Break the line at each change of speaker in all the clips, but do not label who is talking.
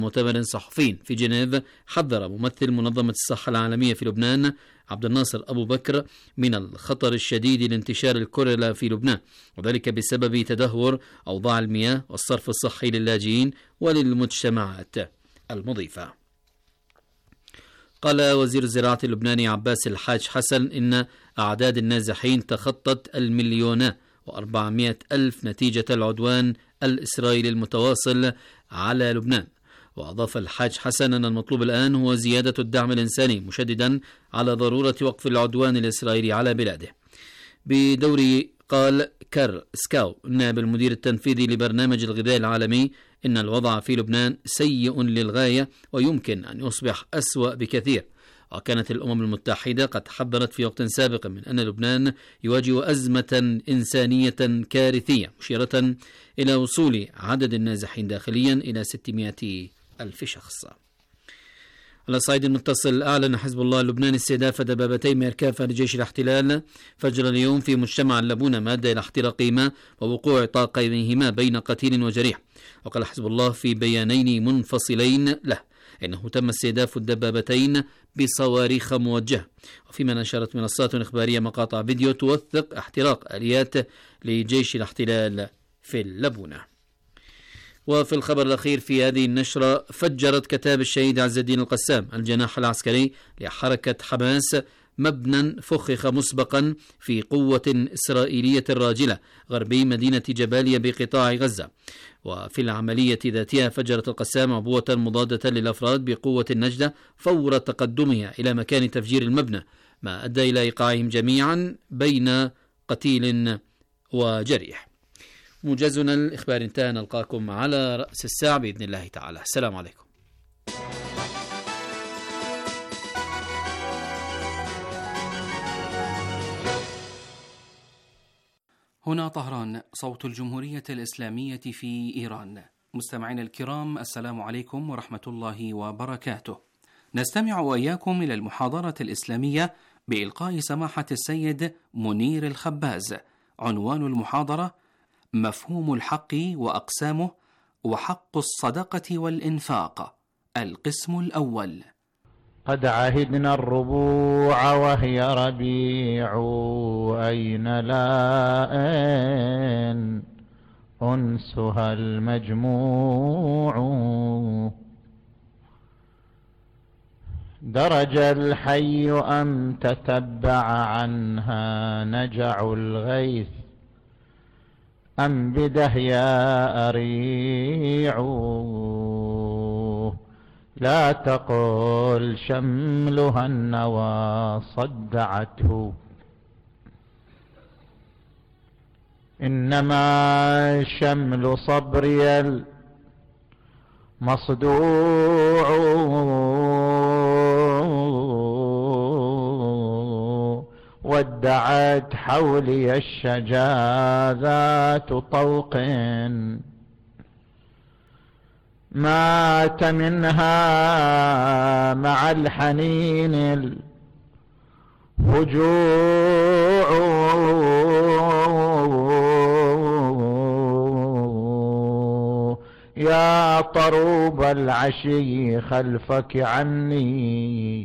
مؤتمر صحفي في جنيف حذر ممثل منظمة الصحة العالمية في لبنان عبد الناصر أبو بكر من الخطر الشديد لانتشار الكوليرا في لبنان، وذلك بسبب تدهور أوضاع المياه والصرف الصحي للاجئين وللمجتمعات المضيفة. قال وزير الزراعة اللبناني عباس الحاج حسن إن أعداد النازحين تخطت 1,400,000 نتيجة العدوان الإسرائيلي المتواصل على لبنان. وأضاف الحاج حسن أن المطلوب الآن هو زيادة الدعم الإنساني، مشددا على ضرورة وقف العدوان الإسرائيلي على بلاده. بدوري قال كار سكاو نائب المدير التنفيذي لبرنامج الغذاء العالمي إن الوضع في لبنان سيء للغاية ويمكن أن يصبح أسوأ بكثير. وكانت الأمم المتحدة قد حذرت في وقت سابق من أن لبنان يواجه أزمة إنسانية كارثية، مشيرة إلى وصول عدد النازحين داخليا إلى 600,000 شخص. على الصعيد المتصل، أعلن حزب الله اللبناني استهداف دبابتي ميركافة لجيش الاحتلال فجر اليوم في مجتمع اللبونة مادة إلى احتراقهما ووقوع طاقمهما بين قتيل وجريح. وقال حزب الله في بيانين منفصلين له إنه تم استهداف الدبابتين بصواريخ موجهة. وفيما نشرت منصات إخبارية مقاطع فيديو توثق احتراق آليات لجيش الاحتلال في اللبونة. وفي الخبر الأخير في هذه النشرة، فجرت كتاب الشهيد عز الدين القسام الجناح العسكري لحركة حماس مبنى فخخ مسبقا في قوة إسرائيلية راجلة غربي مدينة جباليا بقطاع غزة. وفي العملية ذاتها فجرت القسام عبوة مضادة للأفراد بقوة النجدة فور تقدمها إلى مكان تفجير المبنى، ما أدى إلى إيقاعهم جميعا بين قتيل وجريح. موجزنا الإخبار انتهى، نلقاكم على رأس الساعة بإذن الله تعالى. السلام عليكم.
هنا طهران، صوت الجمهورية الإسلامية في إيران. مستمعينا الكرام، السلام عليكم ورحمة الله وبركاته. نستمع وإياكم إلى المحاضرة الإسلامية بإلقاء سماحة السيد منير الخباز. عنوان المحاضرة: مفهوم الحق وأقسامه وحق الصدقة والإنفاق. القسم الأول.
قد عهدنا الربوع وهي ربيع، أين لائن أنسها المجموع. درج الحي أم تتبع عنها نجع الغيث، أم بدهيا أريع. لا تقل شملها النوى صدعته، إنما شمل صبري المصدوع. ودعت حولي الشجا ذات طوق، مات منها مع الحنين الهجوع. يا طروب العشي خلفك عني،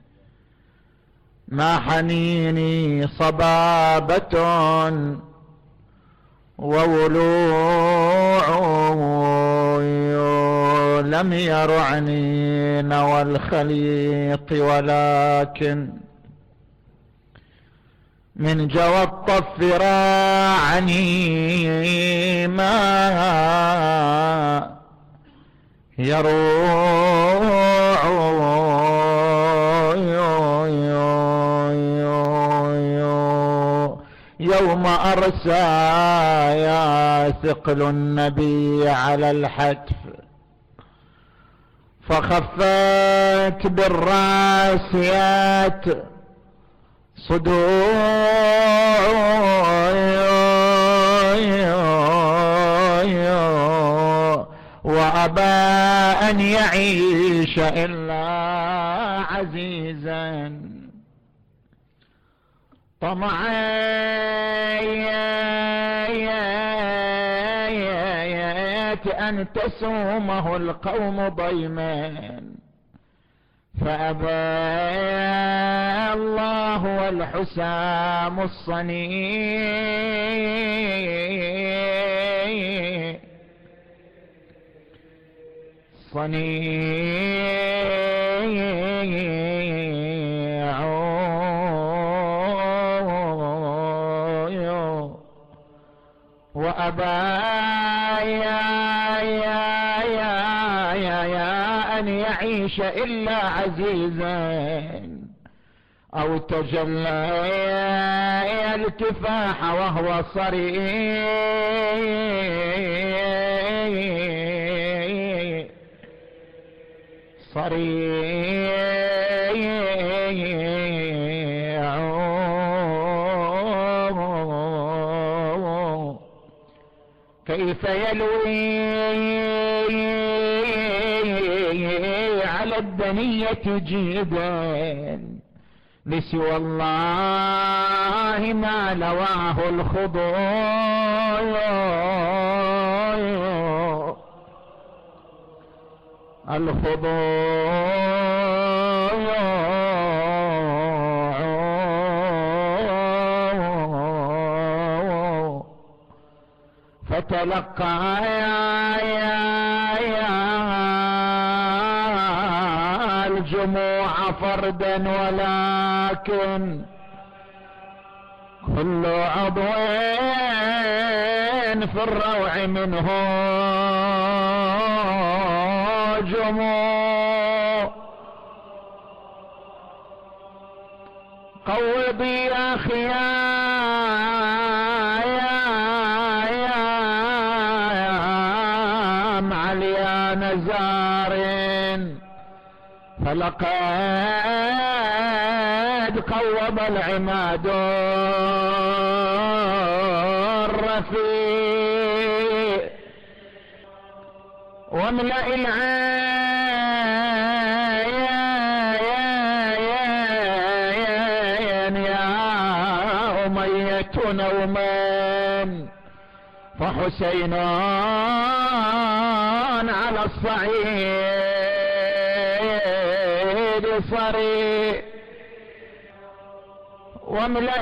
ما حنيني صبابة وولوع. لم يرعني نوى الخليط، ولكن من جوى الطف راعني ما يروع. يوم أرسى يا ثقل النبي على الحتف، فخفت بالراسيات صدوع. وأبى أن يعيش إلا عزيزا طمعت أن أن تسومه القوم ضيما، فأبى الله والحسام الصنيع وأبى أن يعيش إلا عزيزا، أو تجلى الكفاح وهو كيف يلوي على الدنية جيدا، لسوى الله ما لواه الخضوع فتلقى الجموع فردا، ولكن كل عضو في الروع منه جموع. قوضي يا خيام عليا نزار، فلقد قوض العماد الرفيع، واملأ العين يا أمية نوما، فحسين على الصعيد صريع، واملأ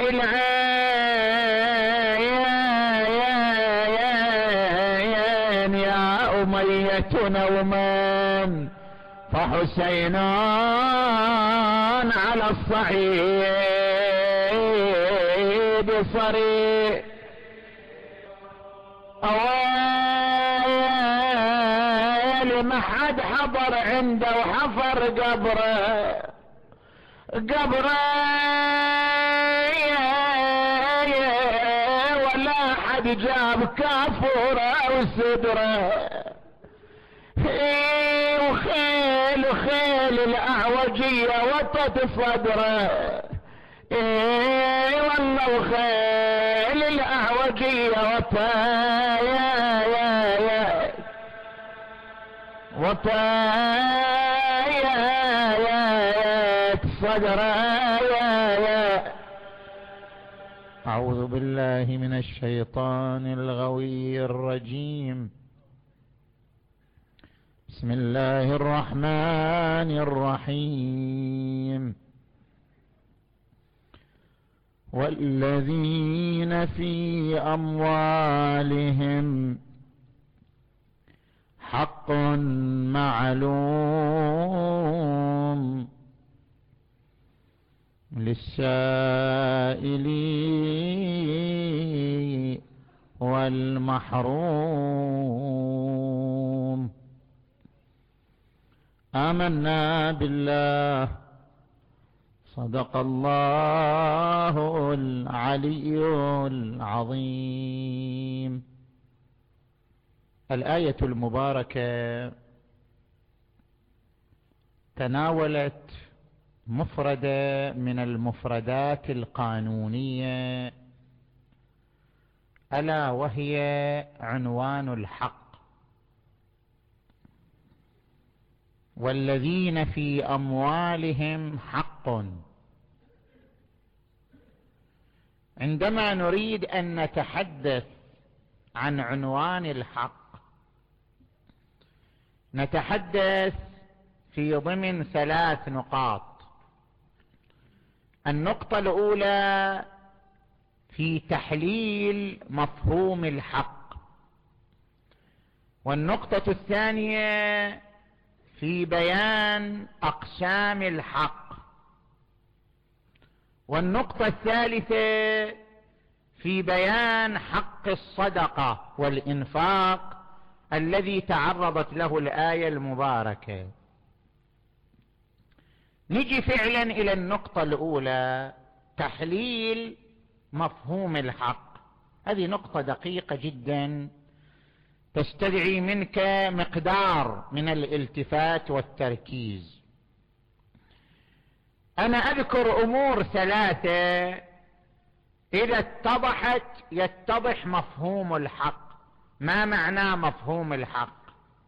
العين يا أمية نوما، فحسين على الصعيد صريع. أويلي ما حد حضر عنده وحفر قبره ولا حد جاب كافوره وصدره، وخيل الأعوجية وطت صدره، والله وخيل الأعوجية وطايات صدره. أعوذ بالله من الشيطان الغوي الرجيم. بسم الله الرحمن الرحيم. والذين في أموالهم حق معلوم للسائل والمحروم. آمنا بالله، صدق الله العلي العظيم. الآية المباركة تناولت مفردة من المفردات القانونية، ألا وهي عنوان الحق. والذين في أموالهم حق. عندما نريد أن نتحدث عن عنوان الحق نتحدث في ضمن 3 نقاط. النقطة الأولى في تحليل مفهوم الحق، والنقطة الثانية في بيان أقسام الحق، والنقطة الثالثة في بيان حق الصدقة والإنفاق الذي تعرضت له الآية المباركة. نجي فعلا إلى النقطة الأولى، تحليل مفهوم الحق. هذه نقطة دقيقة جدا تستدعي منك مقدار من الالتفات والتركيز. أنا أذكر أمور 3 إذا اتضحت يتضح مفهوم الحق. ما معنى مفهوم الحق؟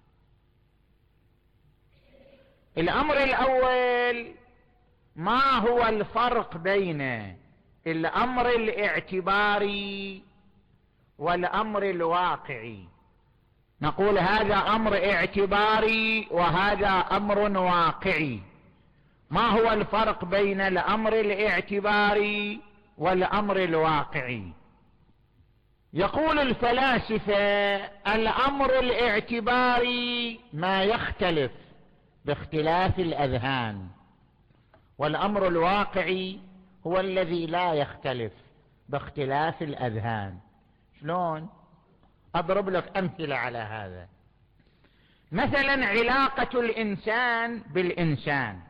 الأمر الأول، ما هو الفرق بين الأمر الاعتباري والأمر الواقعي؟ نقول هذا أمر اعتباري وهذا أمر واقعي. ما هو الفرق بين الأمر الاعتباري والأمر الواقعي؟ يقول الفلاسفة الأمر الاعتباري ما يختلف باختلاف الأذهان، والأمر الواقعي هو الذي لا يختلف باختلاف الأذهان. شلون؟ أضرب لك أمثلة على هذا. مثلا علاقة الإنسان بالإنسان،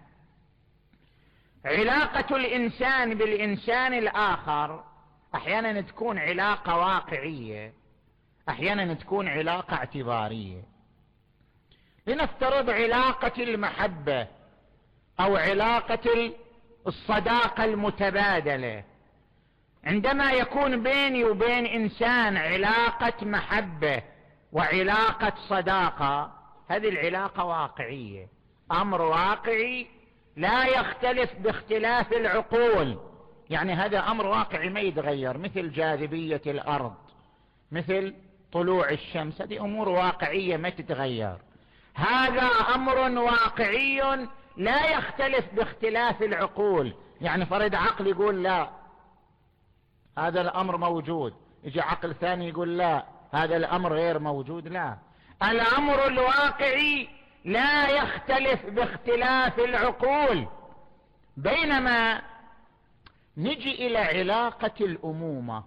علاقة الإنسان بالإنسان الآخر أحيانا تكون علاقة واقعية، أحيانا تكون علاقة اعتبارية. لنفترض علاقة المحبة أو علاقة الصداقة المتبادلة. عندما يكون بيني وبين إنسان علاقة محبة وعلاقة صداقة، هذه العلاقة واقعية، أمر واقعي لا يختلف باختلاف العقول. يعني هذا أمر واقعي ما يتغير، مثل جاذبية الأرض، مثل طلوع الشمس، هذه أمور واقعية ما تتغير. هذا أمر واقعي لا يختلف باختلاف العقول. يعني فرد عقل يقول لا هذا الأمر موجود، يجي عقل ثاني يقول لا هذا الأمر غير موجود. لا، الأمر الواقعي لا يختلف باختلاف العقول. بينما نجي إلى علاقة الأمومة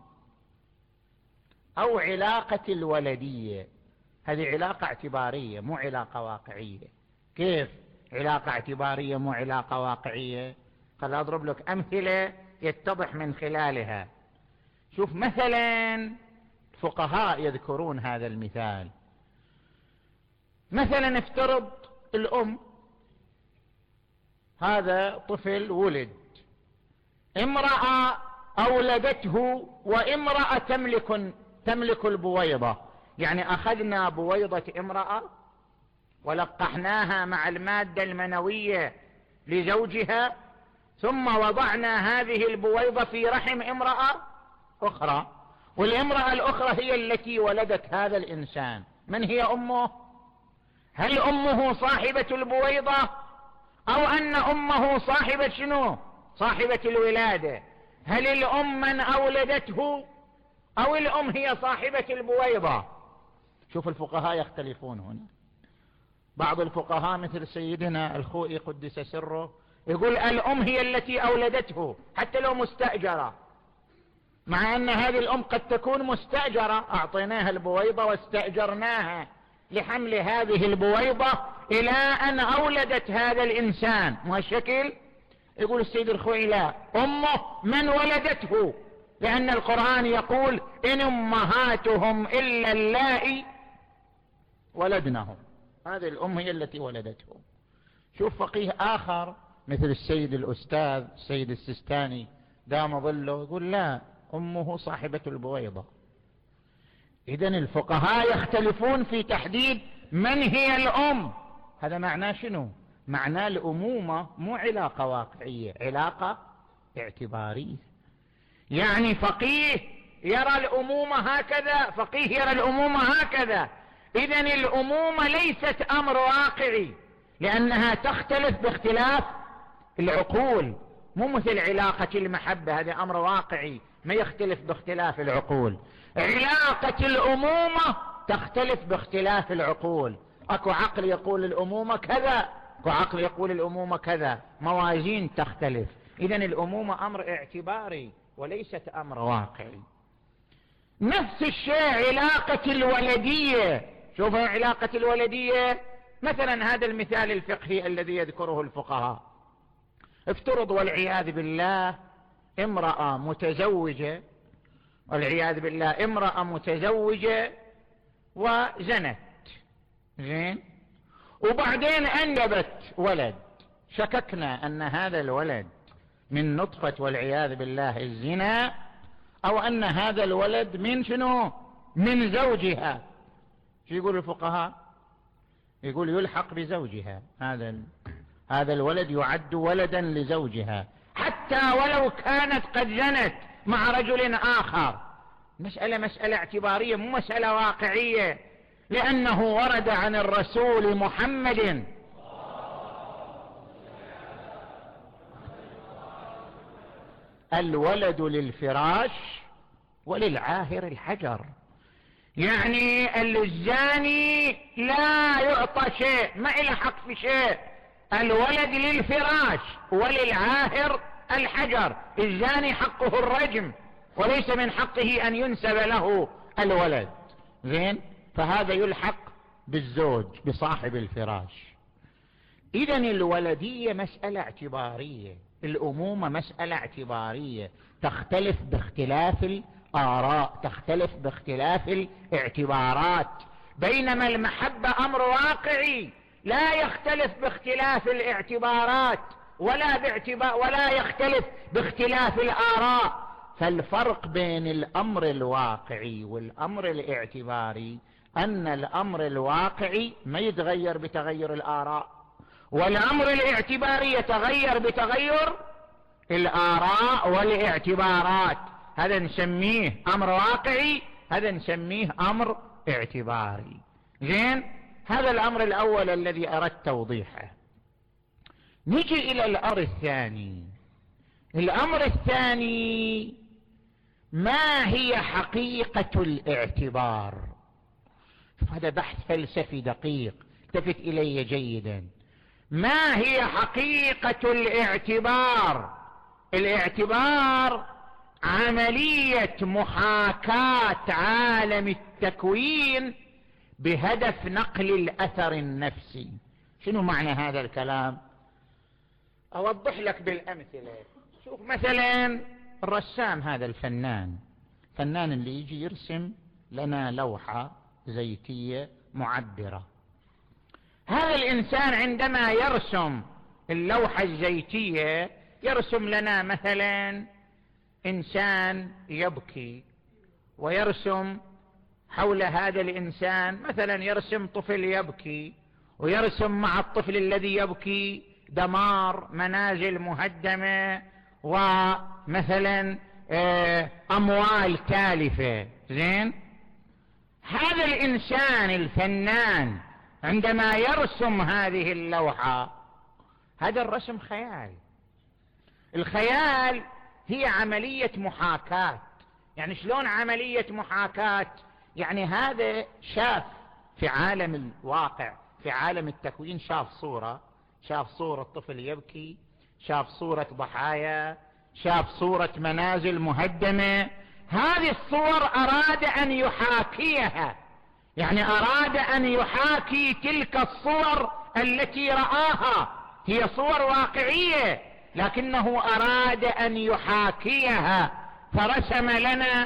أو علاقة الولدية، هذه علاقة اعتبارية مو علاقة واقعية. كيف علاقة اعتبارية مو علاقة واقعية؟ خل أضرب لك أمثلة يتضح من خلالها. شوف مثلا الفقهاء يذكرون هذا المثال. مثلا افترض الأم، هذا طفل ولد، امرأة أولدته وامرأة تملك البويضة. يعني أخذنا بويضة امرأة ولقحناها مع المادة المنوية لزوجها، ثم وضعنا هذه البويضة في رحم امرأة أخرى، والامرأة الأخرى هي التي ولدت هذا الإنسان. من هي أمه؟ هل أمه صاحبة البويضة أو أن أمه صاحبة شنو؟ صاحبة الولادة. هل الأم من أولدته أو الأم هي صاحبة البويضة؟ شوف الفقهاء يختلفون هنا. بعض الفقهاء مثل سيدنا الخوئي قدس سره يقول الأم هي التي أولدته حتى لو مستأجرة، مع أن هذه الأم قد تكون مستأجرة، أعطيناها البويضة واستأجرناها لحمل هذه البويضة إلى أن أولدت هذا الإنسان. ما شكل؟ يقول السيد الخوئي لا، أمه من ولدته، لأن القرآن يقول إن أمهاتهم إلا اللائي ولدنهم، هذه الأم هي التي ولدتهم. شوف فقيه آخر مثل السيد الأستاذ السيد السيستاني دام ظله يقول لا، أمه صاحبة البويضة. إذن الفقهاء يختلفون في تحديد من هي الأم. هذا معناه شنو؟ معناه الأمومة مو علاقة واقعية، علاقة اعتبارية. يعني فقيه يرى الأمومة هكذا، فقيه يرى الأمومة هكذا، إذن الأمومة ليست أمر واقعي، لأنها تختلف باختلاف العقول، مو مثل علاقة المحبة، هذا أمر واقعي ما يختلف باختلاف العقول. علاقة الأمومة تختلف باختلاف العقول، أكو عقل يقول الأمومة كذا، أكو عقل يقول الأمومة كذا، موازين تختلف. إذن الأمومة أمر اعتباري وليست أمر واقعي. نفس الشيء علاقة الولدية. شوفوا علاقة الولدية، مثلا هذا المثال الفقهي الذي يذكره الفقهاء، افترض والعياذ بالله امرأة متزوجة، والعياذ بالله امرأة متزوجة وزنت، زين، وبعدين أنجبت ولد، شككنا أن هذا الولد من نطفة والعياذ بالله الزنا، أو أن هذا الولد من شنو؟ من زوجها. شو يقول الفقهاء؟ يقول يلحق بزوجها، هذا الولد يعد ولدا لزوجها، حتى ولو كانت قد زنت مع رجل آخر. مسألة اعتبارية، مو مسألة واقعية، لأنه ورد عن الرسول محمد الولد للفراش وللعاهر الحجر، يعني الزاني لا يعطى شيء، ما إله حق في شيء، الولد للفراش وللعاهر الحجر. الزاني حقه الرجم وليس من حقه أن ينسب له الولد، زين، فهذا يلحق بالزوج بصاحب الفراش. إذن الولدية مسألة اعتبارية، الأمومة مسألة اعتبارية، تختلف باختلاف الآراء، تختلف باختلاف الاعتبارات، بينما المحبة أمر واقعي لا يختلف باختلاف الاعتبارات ولا يختلف باختلاف الآراء. فالفرق بين الأمر الواقعي والأمر الاعتباري أن الأمر الواقعي ما يتغير بتغير الآراء، والأمر الاعتباري يتغير بتغير الآراء والاعتبارات. هذا نسميه أمر واقعي، هذا نسميه أمر اعتباري. زين، هذا الأمر الأول الذي أردت توضيحه. نجي إلى الأمر الثاني. الأمر الثاني، ما هي حقيقة الاعتبار؟ هذا بحث فلسفي دقيق، التفت إلي جيدا. ما هي حقيقة الاعتبار؟ الاعتبار عملية محاكاة عالم التكوين بهدف نقل الأثر النفسي. شنو معنى هذا الكلام؟ أوضح لك بالأمثلة. شوف مثلا الرسام، هذا الفنان اللي يجي يرسم لنا لوحة زيتية معبرة. هذا الإنسان عندما يرسم اللوحة الزيتية يرسم لنا مثلا إنسان يبكي، ويرسم حول هذا الإنسان مثلا يرسم طفل يبكي، ويرسم مع الطفل الذي يبكي دمار، منازل مهدمة، ومثلا أموال تالفة. زين، هذا الإنسان الفنان عندما يرسم هذه اللوحة، هذا الرسم خيال. الخيال هي عملية محاكاة. يعني شلون عملية محاكاة؟ يعني هذا شاف في عالم الواقع، في عالم التكوين، شاف صورة طفل يبكي، شاف صورة ضحايا، شاف صورة منازل مهدمة. هذه الصور أراد أن يحاكيها، يعني أراد أن يحاكي تلك الصور التي رآها، هي صور واقعية لكنه أراد أن يحاكيها، فرسم لنا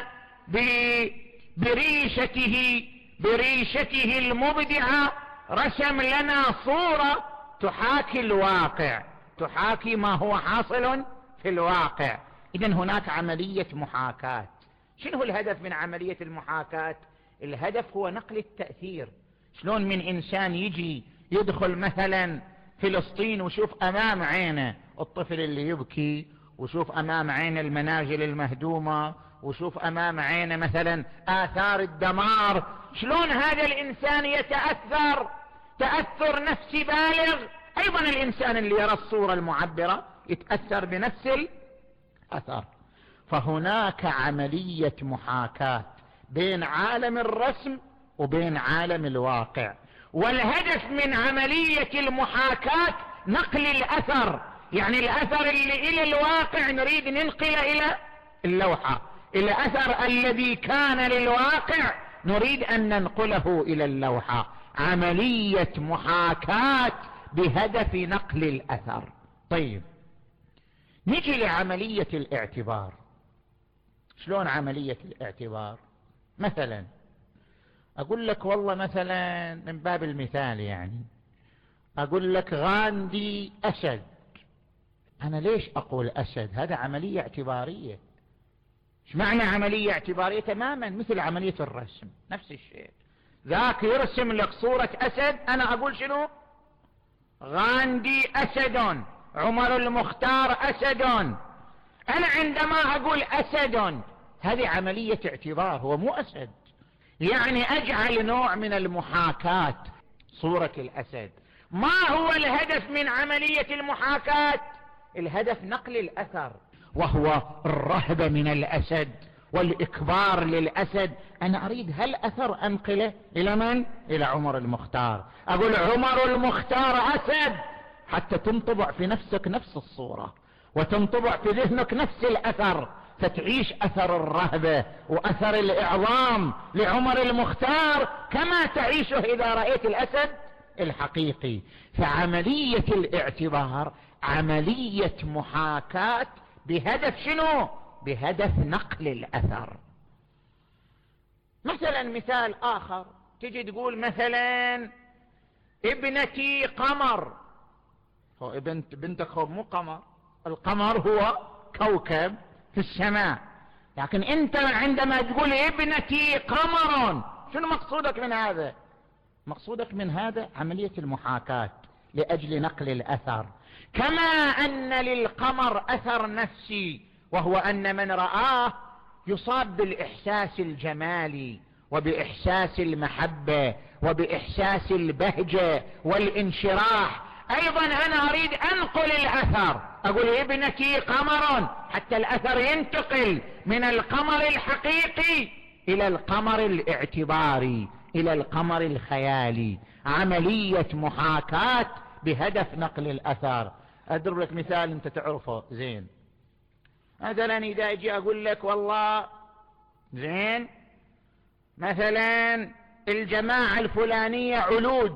بريشته المبدعة، رسم لنا صورة تحاكي الواقع، تحاكي ما هو حاصل في الواقع. إذن هناك عملية محاكاة. شنو الهدف من عملية المحاكاة؟ الهدف هو نقل التأثير. شلون من إنسان يجي يدخل مثلا فلسطين وشوف أمام عينه الطفل اللي يبكي، وشوف أمام عينه المنازل المهدومة، وشوف أمام عينه مثلا آثار الدمار، شلون هذا الإنسان يتأثر تأثر نفسي بالغ. أيضا الإنسان اللي يرى الصورة المعبرة يتأثر بنفس الأثر. فهناك عملية محاكاة بين عالم الرسم وبين عالم الواقع، والهدف من عملية المحاكاة نقل الأثر، يعني الأثر اللي إلى الواقع نريد ننقله إلى اللوحة، الأثر الذي كان للواقع نريد أن ننقله إلى اللوحة. عملية محاكاة بهدف نقل الأثر. طيب نجي لعملية الاعتبار. شلون عملية الاعتبار؟ مثلا أقول لك والله مثلا من باب المثال، يعني أقول لك غاندي أسد. أنا ليش أقول أسد؟ هذا عملية اعتبارية. ايش معنى عملية اعتبارية؟ تماما مثل عملية الرسم، نفس الشيء. ذاك يرسم لك صورة أسد، أنا أقول شنو؟ غاندي أسد، عمر المختار أسد. أنا عندما أقول أسد هذه عملية اعتبار، هو مو أسد، يعني أجعل نوع من المحاكاة صورة الأسد. ما هو الهدف من عملية المحاكاة؟ الهدف نقل الأثر، وهو الرهبة من الأسد والإكبار للأسد. أنا أريد هالأثر أنقله إلى من؟ إلى عمر المختار. أقول عمر المختار أسد حتى تنطبع في نفسك نفس الصورة، وتنطبع في ذهنك نفس الأثر، فتعيش أثر الرهبة وأثر الإعظام لعمر المختار كما تعيشه إذا رأيت الأسد الحقيقي. فعملية الاعتبار عملية محاكاة بهدف شنو؟ بهدف نقل الأثر. مثلا مثال آخر، تجي تقول مثلا ابنتي قمر. هو بنتك هو مو قمر، القمر هو كوكب في السماء، لكن انت عندما تقول ابنتي قمر شنو مقصودك من هذا؟ مقصودك من هذا عملية المحاكاة لأجل نقل الأثر. كما أن للقمر أثر نفسي، وهو أن من رآه يصاب بالإحساس الجمالي وبإحساس المحبة وبإحساس البهجة والانشراح. أيضا أنا أريد أنقل الأثر، أقول ابنتي قمر حتى الأثر ينتقل من القمر الحقيقي إلى القمر الاعتباري، إلى القمر الخيالي. عملية محاكاة بهدف نقل الأثر. أضرب لك مثال أنت تعرفه زين. مثلا إذا أجي أقول لك والله زين مثلا الجماعة الفلانية علوج،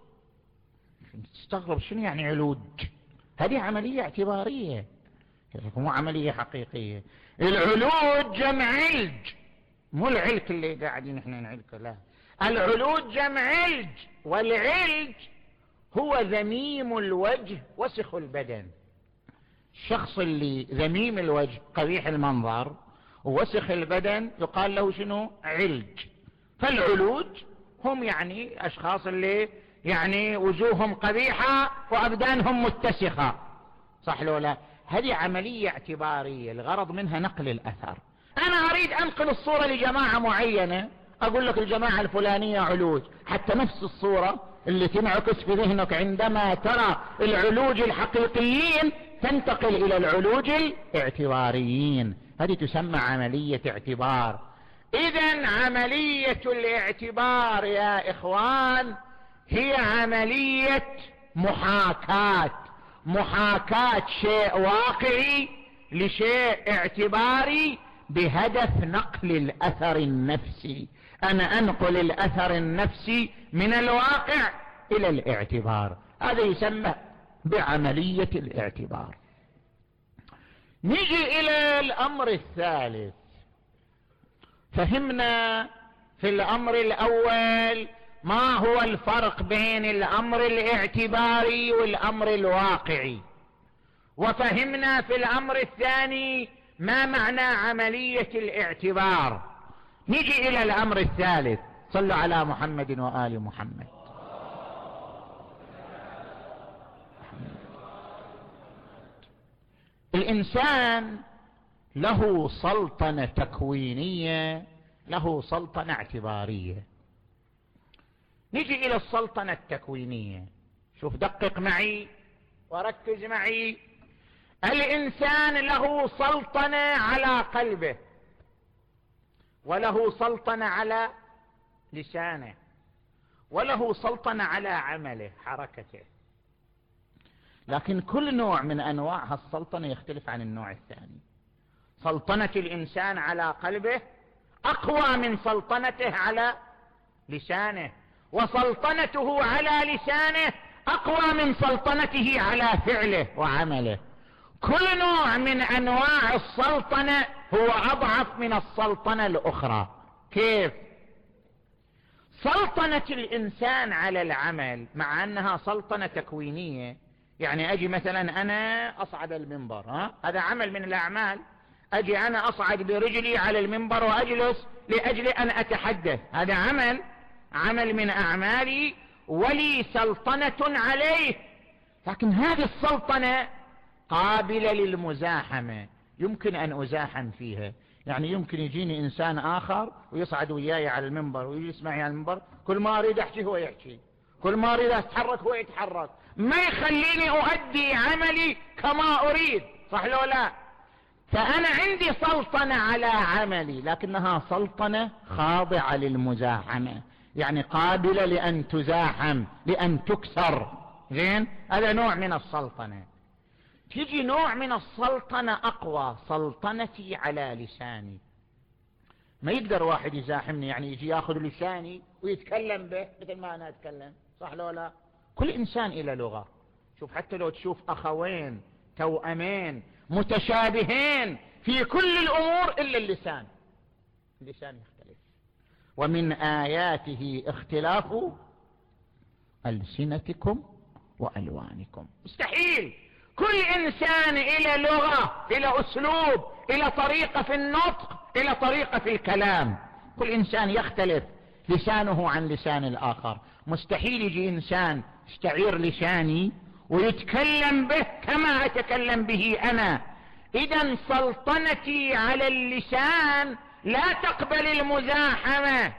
تستغرب شنو يعني علوج؟ هذه عملية اعتبارية مو عملية حقيقية. العلوج جمع علج، مو العلك اللي قاعدين احنا نعلكه، لا، العلوج جمع علج، والعلج هو ذميم الوجه وسخ البدن. الشخص اللي ذميم الوجه قبيح المنظر ووسخ البدن يقال له شنو؟ علج. فالعلوج هم يعني أشخاص اللي يعني وجوههم قبيحة وأبدانهم متسخة، صح لو لا؟ هذه عملية اعتبارية الغرض منها نقل الأثر. أنا أريد أنقل الصورة لجماعة معينة، أقول لك الجماعة الفلانية علوج، حتى نفس الصورة اللي تنعكس في ذهنك عندما ترى العلوج الحقيقيين تنتقل إلى العلوج الاعتباريين. هذه تسمى عملية اعتبار. إذن عملية الاعتبار يا إخوان هي عملية محاكاة، محاكاة شيء واقعي لشيء اعتباري بهدف نقل الأثر النفسي. أنا أنقل الأثر النفسي من الواقع إلى الاعتبار، هذا يسمى بعملية الاعتبار. نجي إلى الأمر الثالث. فهمنا في الأمر الأول ما هو الفرق بين الأمر الاعتباري والأمر الواقعي، وفهمنا في الأمر الثاني ما معنى عملية الاعتبار. نجي إلى الأمر الثالث. صلوا على محمد وآل محمد. الإنسان له سلطنة تكوينية، له سلطنة اعتبارية. نجي إلى السلطنة التكوينية. شوف، دقق معي وركز معي. الإنسان له سلطنة على قلبه، وله سلطنة على لسانه، وله سلطنة على عمله، حركته. لكن كل نوع من أنواع هالسلطنة يختلف عن النوع الثاني. سلطنة الإنسان على قلبه أقوى من سلطنته على لسانه، وسلطنته على لسانه أقوى من سلطنته على فعله وعمله. كل نوع من أنواع السلطنة هو أضعف من السلطنة الأخرى. كيف؟ سلطنة الإنسان على العمل مع أنها سلطنة تكوينية، يعني أجي مثلا أنا أصعد المنبر، هذا عمل من الأعمال. أجي أنا أصعد برجلي على المنبر وأجلس لأجل أن أتحدث، هذا عمل من أعمالي ولي سلطنة عليه. لكن هذه السلطنة قابلة للمزاحمة، يمكن أن أزاحم فيها. يعني يمكن يجيني إنسان آخر ويصعد وياي على المنبر ويجلس معي على المنبر، كل ما أريد أحكي هو يحكي، كل ما أريد أتحرك هو يتحرك، ما يخليني أؤدي عملي كما أريد، صح لو لا؟ فأنا عندي سلطنة على عملي، لكنها سلطنة خاضعة للمزاحمة، يعني قابلة لأن تزاحم، لأن تكسر. زين، هذا نوع من السلطنة. تيجي نوع من السلطنة أقوى، سلطنتي على لساني. ما يقدر واحد يزاحمني، يعني يجي ياخذ لساني ويتكلم به مثل ما أنا أتكلم، صح لو لا؟ كل إنسان إلى لغة. شوف، حتى لو تشوف أخوين توأمين متشابهين في كل الأمور إلا اللسان يختلف. ومن آياته اختلاف ألسنتكم وألوانكم. مستحيل كل إنسان إلى لغة، إلى أسلوب، إلى طريقة في النطق، إلى طريقة في الكلام. كل إنسان يختلف لسانه عن لسان الآخر. مستحيل يجي إنسان يستعير لساني ويتكلم به كما أتكلم به أنا. إذن سلطنتي على اللسان لا تقبل المزاحمة،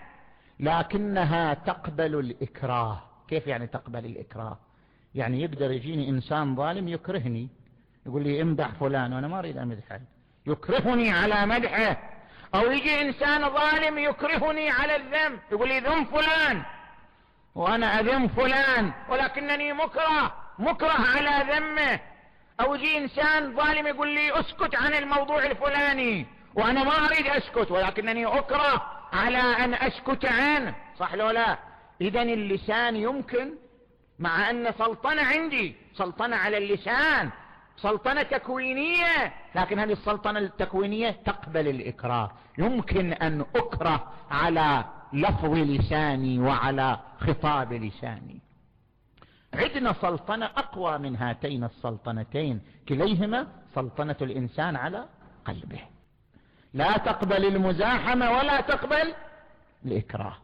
لكنها تقبل الإكراه. كيف يعني تقبل الإكراه؟ يعني يقدر يجيني إنسان ظالم يكرهني، يقول لي امدح فلان وأنا ما أريد أمدحه، يكرهني على مدحه. أو يجي إنسان ظالم يكرهني على الذم، يقول لي ذم فلان وأنا أذم فلان، ولكنني مكره على ذمه. أو يجي إنسان ظالم يقول لي اسكت عن الموضوع الفلاني وأنا ما أريد أسكت، ولكنني أكره على أن أسكت عنه، صح لو لا؟ إذن اللسان يمكن، مع أن سلطنة عندي، سلطنة على اللسان، سلطنة تكوينية، لكن هذه السلطنة التكوينية تقبل الإكراه. يمكن أن أكره على لفظ لساني وعلى خطاب لساني. عندنا سلطنة أقوى من هاتين السلطنتين، كليهما سلطنة الإنسان على قلبه، لا تقبل المزاحمة ولا تقبل الإكراه.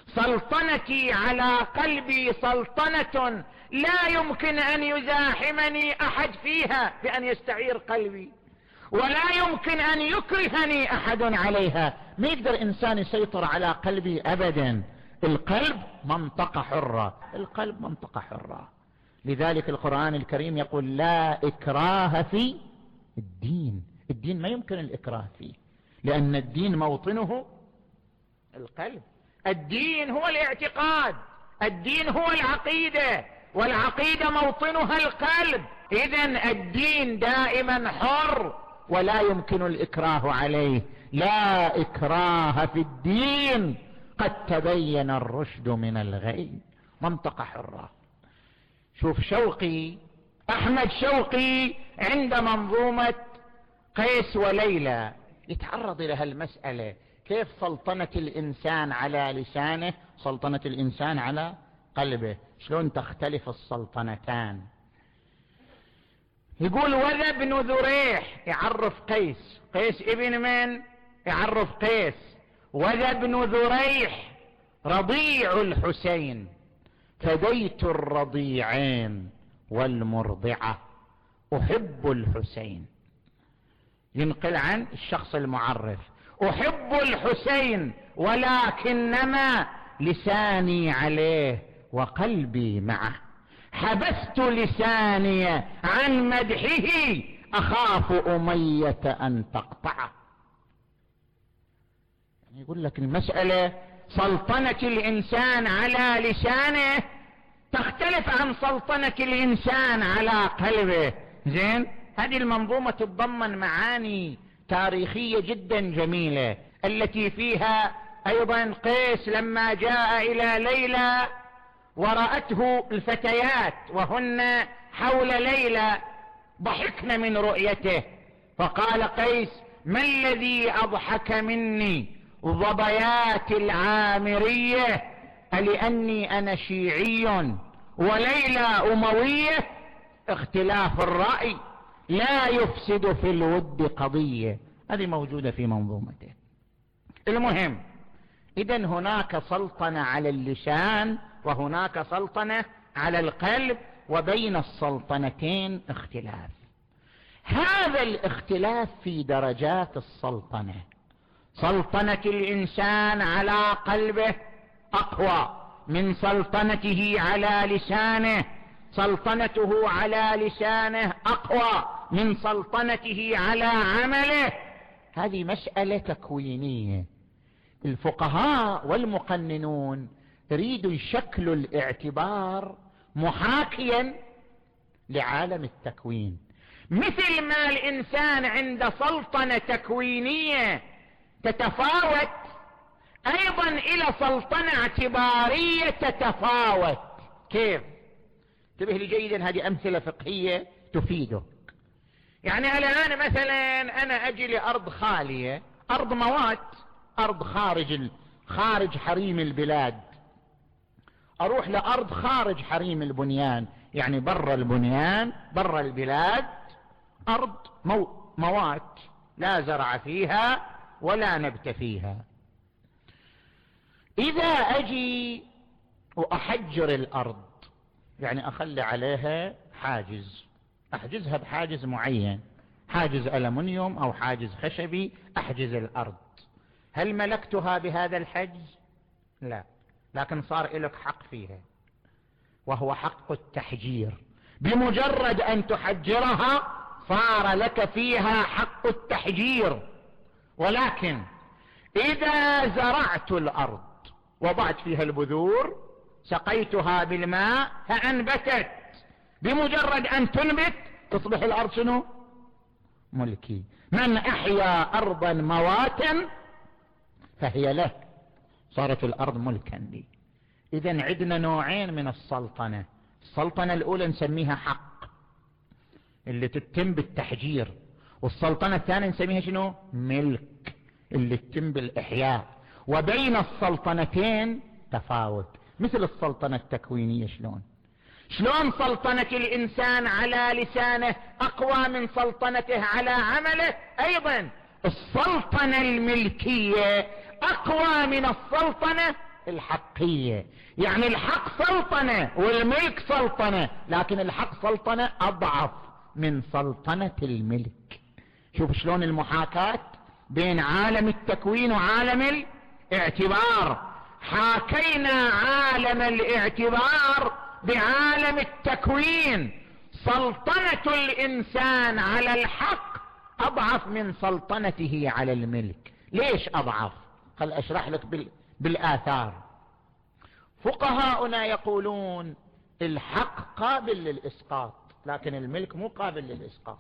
سلطنتي على قلبي سلطنة لا يمكن أن يزاحمني أحد فيها بأن يستعير قلبي، ولا يمكن أن يكرهني أحد عليها. ما يقدر إنسان يسيطر على قلبي أبدا. القلب منطقة حرة، القلب منطقة حرة. لذلك القرآن الكريم يقول لا إكراه في الدين. الدين ما يمكن الإكراه فيه، لأن الدين موطنه القلب. الدين هو الاعتقاد، الدين هو العقيدة، والعقيدة موطنها القلب. إذن الدين دائما حر ولا يمكن الإكراه عليه. لا إكراه في الدين قد تبين الرشد من الغي. منطقة حرة. شوف شوقي، أحمد شوقي عند منظومة قيس وليلى يتعرض إلى هالمسألة، كيف سلطنة الإنسان على لسانه، سلطنة الإنسان على قلبه، شلون تختلف السلطنتان. يقول وذا بن ذريح يعرف قيس، قيس ابن من؟ يعرف قيس. وذا بن ذريح رضيع الحسين، فديت الرضيعين والمرضعة، أحب الحسين. ينقل عن الشخص المعرف: أحب الحسين ولكنما لساني عليه وقلبي معه، حبست لساني عن مدحه أخاف أمية أن تقطعه. يقول لك المسألة سلطنة الإنسان على لسانه تختلف عن سلطنة الإنسان على قلبه. زين، هذه المنظومة تتضمن معاني تاريخية جدا جميلة، التي فيها أيضا قيس لما جاء إلى ليلى ورأته الفتيات وهن حول ليلى ضحكن من رؤيته، فقال قيس: ما الذي أضحك مني ظبيات العامرية لأني أنا شيعي وليلى أموية؟ اختلاف الرأي لا يفسد في الود قضية. هذه موجودة في منظومته. المهم، إذن هناك سلطنة على اللسان وهناك سلطنة على القلب، وبين السلطنتين اختلاف. هذا الاختلاف في درجات السلطنة. سلطنة الإنسان على قلبه أقوى من سلطنته على لسانه، سلطنته على لسانه أقوى من سلطنته على عمله. هذه مسألة تكوينية. الفقهاء والمقننون يريدوا يشكلوا الاعتبار محاكيا لعالم التكوين، مثل ما الإنسان عند سلطنة تكوينية تتفاوت، أيضا إلى سلطنة اعتبارية تتفاوت. كيف؟ انتبه لي جيدا، هذه أمثلة فقهية تفيدك. يعني الآن مثلا أنا أجي لأرض خالية، أرض موات، أرض خارج حريم البلاد، أروح لأرض خارج حريم البنيان، يعني برا البنيان برا البلاد، أرض موات لا زرع فيها ولا نبت فيها. إذا أجي وأحجر الأرض، يعني أخلي عليها حاجز، أحجزها بحاجز معين، حاجز ألمنيوم أو حاجز خشبي، أحجز الأرض، هل ملكتها بهذا الحجز؟ لا، لكن صار لك حق فيها، وهو حق التحجير. بمجرد أن تحجرها صار لك فيها حق التحجير. ولكن إذا زرعت الأرض، وضعت فيها البذور، سقيتها بالماء فأنبتت، بمجرد أن تنبت تصبح الأرض شنو؟ ملكي. من أحيا أرضا مواتا فهي له، صارت الأرض ملكا لي. إذن عندنا نوعين من السلطنة. السلطنة الأولى نسميها حق، اللي تتم بالتحجير، والسلطنة الثانية نسميها شنو؟ ملك، اللي تتم بالإحياء. وبين السلطنتين تفاوت، مثل السلطنة التكوينية. شلون سلطنة الإنسان على لسانه أقوى من سلطنته على عمله، أيضا السلطنة الملكية أقوى من السلطنة الحقية. يعني الحق سلطنة والملك سلطنة، لكن الحق سلطنة أضعف من سلطنة الملك. شوف شلون المحاكاة بين عالم التكوين وعالم الاعتبار. حاكينا عالم الاعتبار بعالم التكوين. سلطنة الإنسان على الحق أضعف من سلطنته على الملك. ليش أضعف؟ خل أشرح لك بالآثار. فقهاؤنا يقولون الحق قابل للإسقاط، لكن الملك مو قابل للإسقاط.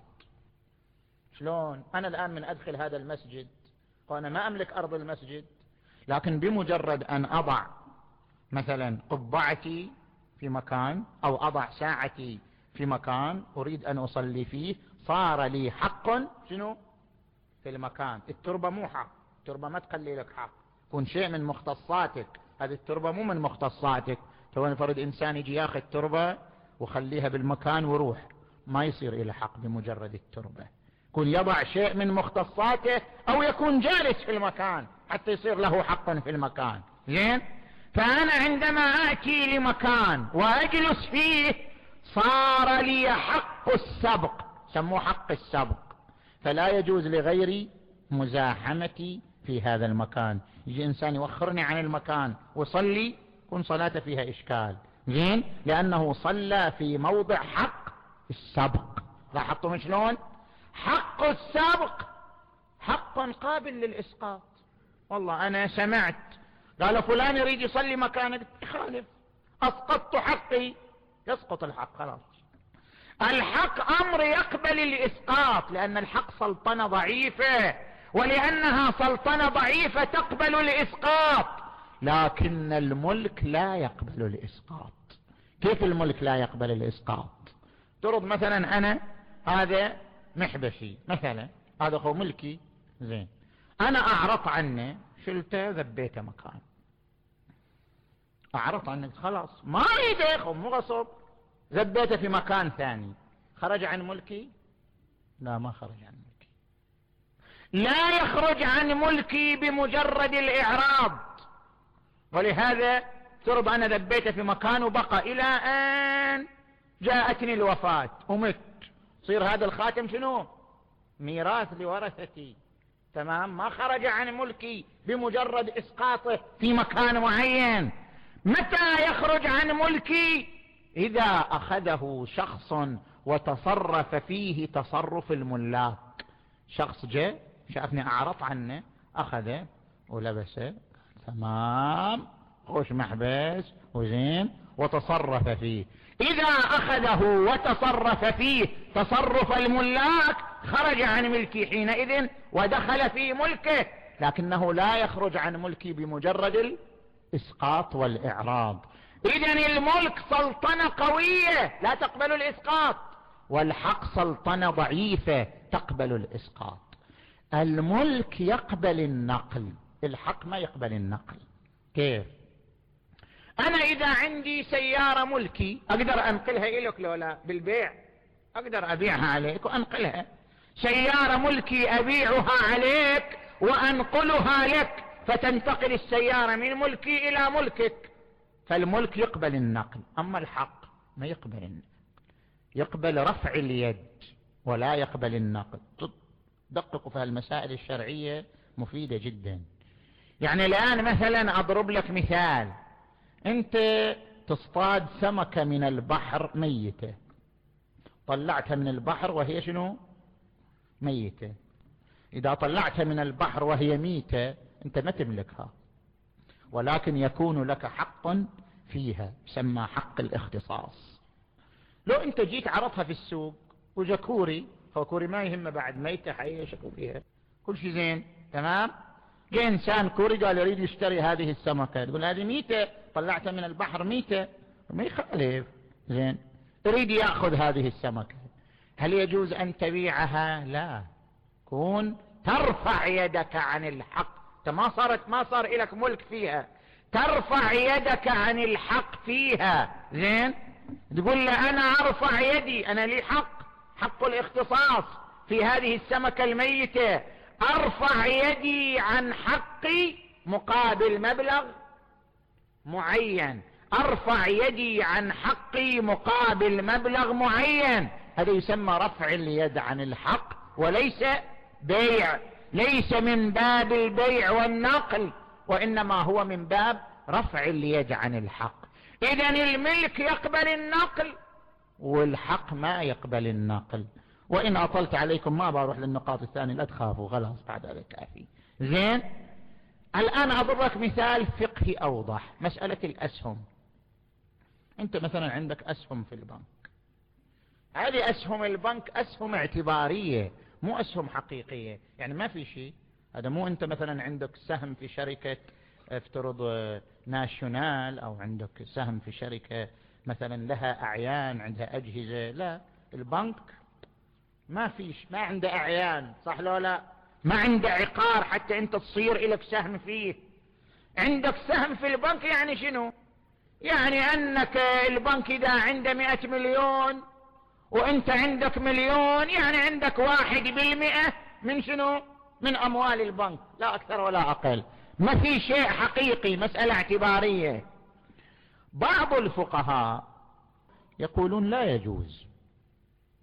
شلون؟ أنا الآن من أدخل هذا المسجد وأنا ما أملك أرض المسجد، لكن بمجرد أن أضع مثلا قبعتي في مكان أو أضع ساعتي في مكان أريد أن أصلي فيه، صار لي حق شنو؟ في المكان. التربة مو حق، التربة ما تخلي لك حق، كون شيء من مختصاتك. هذه التربة مو من مختصاتك. تو نفرض إنسان يجي ياخذ تربة وخليها بالمكان وروح، ما يصير إلى حق بمجرد التربة. يكون يضع شيء من مختصاته أو يكون جالس في المكان حتى يصير له حق في المكان. زين؟ فأنا عندما آتي لمكان وأجلس فيه صار لي حق السبق، سموه حق السبق. فلا يجوز لغيري مزاحمتي في هذا المكان. يجي إنسان يوخرني عن المكان وصلي، كن صلاته فيها إشكال، زين، لأنه صلى في موضع حق السبق. لاحظتم شلون؟ حق السبق حق قابل للإسقاط. والله أنا سمعت قال فلان يريد يصلي مكانك، يخالف، أسقطت حقي، يسقط الحق خلاص. الحق أمر يقبل الإسقاط، لأن الحق سلطنة ضعيفة، ولأنها سلطنة ضعيفة تقبل الإسقاط. لكن الملك لا يقبل الإسقاط. كيف الملك لا يقبل الإسقاط؟ ترد مثلا أنا هذا محبشي مثلا، هذا هو ملكي، زين، أنا أعرض عنه، شلته ذبيته مكان، أعرض عنك خلاص ما يدخل، مو غصب، ذبيته في مكان ثاني، خرج عن ملكي؟ لا، ما خرج عن ملكي. لا يخرج عن ملكي بمجرد الإعراض. ولهذا ترب أنا ذبيته في مكان وبقى إلى أن جاءتني الوفاة ومت، صير هذا الخاتم شنو؟ ميراث لورثتي، تمام، ما خرج عن ملكي بمجرد إسقاطه في مكان معين. متى يخرج عن ملكي؟ إذا أخذه شخص وتصرف فيه تصرف الملاك. شخص جاء شافني أعرض عنه، أخذه ولبسه، تمام، خوش محبس وزين، وتصرف فيه. إذا أخذه وتصرف فيه تصرف الملاك خرج عن ملكي حينئذ ودخل في ملكه، لكنه لا يخرج عن ملكي بمجرد الإسقاط والإعراض. إذن الملك سلطنة قوية لا تقبل الإسقاط، والحق سلطنة ضعيفة تقبل الإسقاط. الملك يقبل النقل، الحق ما يقبل النقل. كيف؟ أنا إذا عندي سيارة ملكي أقدر أنقلها إليك لو لا؟ بالبيع أقدر أبيعها عليك وأنقلها. سيارة ملكي أبيعها عليك وأنقلها لك، فتنتقل السيارة من ملكي إلى ملكك. فالملك يقبل النقل، أما الحق ما يقبل النقل، يقبل رفع اليد ولا يقبل النقل. دققوا في المسائل الشرعية، مفيدة جدا. يعني الآن مثلا أضرب لك مثال، أنت تصطاد سمكة من البحر ميتة، طلعتها من البحر وهي شنو؟ ميتة. إذا طلعتها من البحر وهي ميتة أنت ما تملكها، ولكن يكون لك حق فيها، يسمى حق الاختصاص. لو أنت جيت عرضها في السوق وجا كوري، هو كوري ما يهم بعد، ميتة حية شكو فيها كل شيء زين، تمام، جاء إنسان كوري قال يريد يشتري هذه السمكة، تقول هذه ميتة، طلعتها من البحر ميتة، ما يخالف، زين، يريد يأخذ هذه السمكة، هل يجوز أن تبيعها؟ لا، كون ترفع يدك عن الحق، ما صار لك ملك فيها، ترفع يدك عن الحق فيها، زين، تقول له أنا أرفع يدي، أنا لي حق الاختصاص في هذه السمكة الميتة، أرفع يدي عن حقي مقابل مبلغ معين، أرفع يدي عن حقي مقابل مبلغ معين. هذا يسمى رفع اليد عن الحق، وليس بيع، ليس من باب البيع والنقل، وإنما هو من باب رفع اليد عن الحق. إذن الملك يقبل النقل والحق ما يقبل النقل. وإن أطلت عليكم ما بروح للنقاط الثانية، لا تخافوا، خلاص بعد ذلك كافي. زين، الآن أضربك مثال فقهي أوضح، مسألة الأسهم. أنت مثلا عندك أسهم في البنك، هذه أسهم البنك أسهم اعتبارية مو أسهم حقيقية، يعني ما في شيء. هذا مو أنت مثلا عندك سهم في شركة افترض ناشونال، أو عندك سهم في شركة مثلا لها أعيان عندها أجهزة، لا، البنك ما عنده أعيان، صح لو لا؟ ما عنده عقار حتى أنت تصير لك سهم فيه. عندك سهم في البنك يعني شنو؟ يعني أنك البنك إذا عنده 100 مليون وأنت عندك مليون، يعني عندك 1% من شنو؟ من أموال البنك، لا أكثر ولا أقل، ما في شيء حقيقي، مسألة اعتبارية. بعض الفقهاء يقولون لا يجوز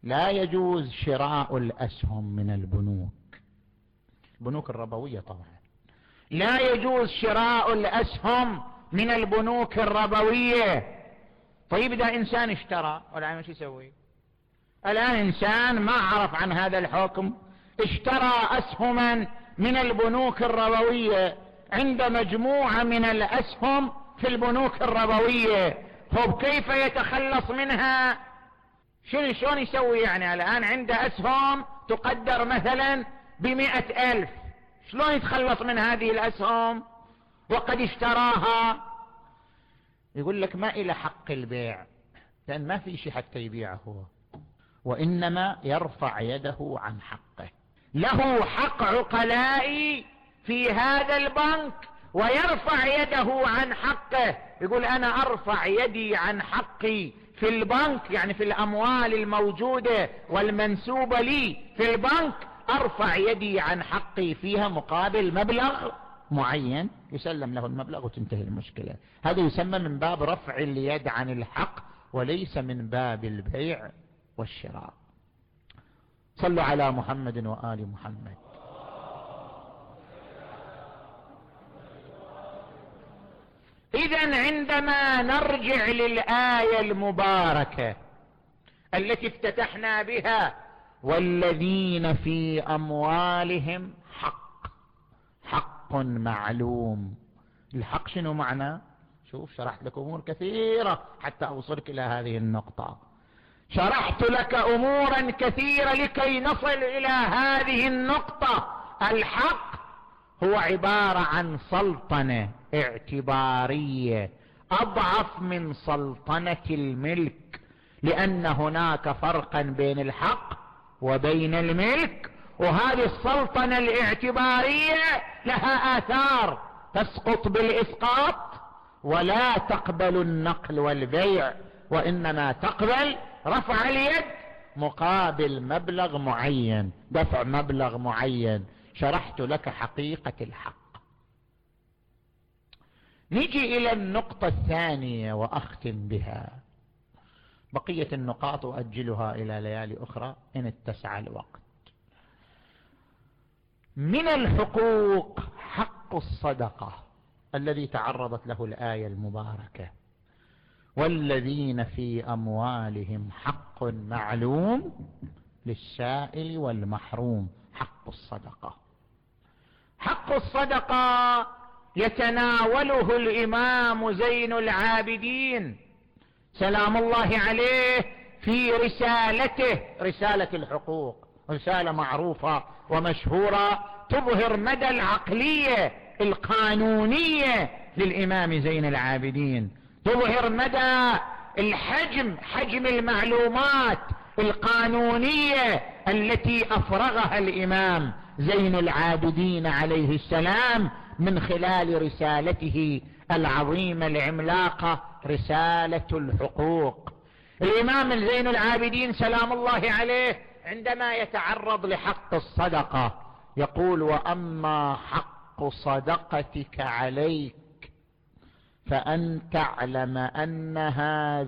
لا يجوز شراء الأسهم من البنوك الربوية طبعا، لا يجوز شراء الأسهم من البنوك الربوية. طيب إذا إنسان اشترى ولا مش يسوي؟ الآن إنسان ما عرف عن هذا الحكم، اشترى أسهما من البنوك الربوية عند مجموعة من الأسهم في البنوك الربوية، كيف يتخلص منها؟ شلون يسوي؟ يعني الآن عنده أسهم تقدر مثلا ب100,000، شلون يتخلص من هذه الأسهم وقد اشتراها؟ يقول لك ما إلى حق البيع، لأن ما في شيء حتى يبيعه هو، وإنما يرفع يده عن حقه. له حق عقلائي في هذا البنك ويرفع يده عن حقه. يقول أنا أرفع يدي عن حقي في البنك، يعني في الأموال الموجودة والمنسوبة لي في البنك، أرفع يدي عن حقي فيها مقابل مبلغ معين، يسلم له المبلغ وتنتهي المشكلة. هذا يسمى من باب رفع اليد عن الحق وليس من باب البيع والشراء. صلوا على محمد وآل محمد. إذن عندما نرجع للآية المباركة التي افتتحنا بها، والذين في أموالهم حق معلوم. الحق شنو معنى؟ شوف، شرحت لك أمور كثيرة حتى أوصلك إلى هذه النقطة، شرحت لك أمورا كثيرة لكي نصل إلى هذه النقطة. الحق هو عبارة عن سلطنة اعتبارية أضعف من سلطنة الملك، لأن هناك فرقا بين الحق وبين الملك، وهذه السلطنة الاعتبارية لها آثار تسقط بالإسقاط، ولا تقبل النقل والبيع، وإنما تقبل رفع اليد مقابل مبلغ معين، دفع مبلغ معين. شرحت لك حقيقة الحق. نجي إلى النقطة الثانية وأختم بها، بقية النقاط أؤجلها إلى ليالي أخرى إن اتسع الوقت. من الحقوق حق الصدقة الذي تعرضت له الآية المباركة، والذين في أموالهم حق معلوم للسائل والمحروم. حق الصدقة، حق الصدقة يتناوله الإمام زين العابدين سلام الله عليه في رسالته، رسالة الحقوق، رسالة معروفة ومشهورة تظهر مدى العقلية القانونية للإمام زين العابدين، تظهر مدى حجم المعلومات القانونية التي أفرغها الإمام زين العابدين عليه السلام من خلال رسالته العظيمة العملاقة، رسالة الحقوق. الإمام زين العابدين سلام الله عليه عندما يتعرض لحق الصدقة يقول: وأما حق صدقتك عليك فأن تعلم أنها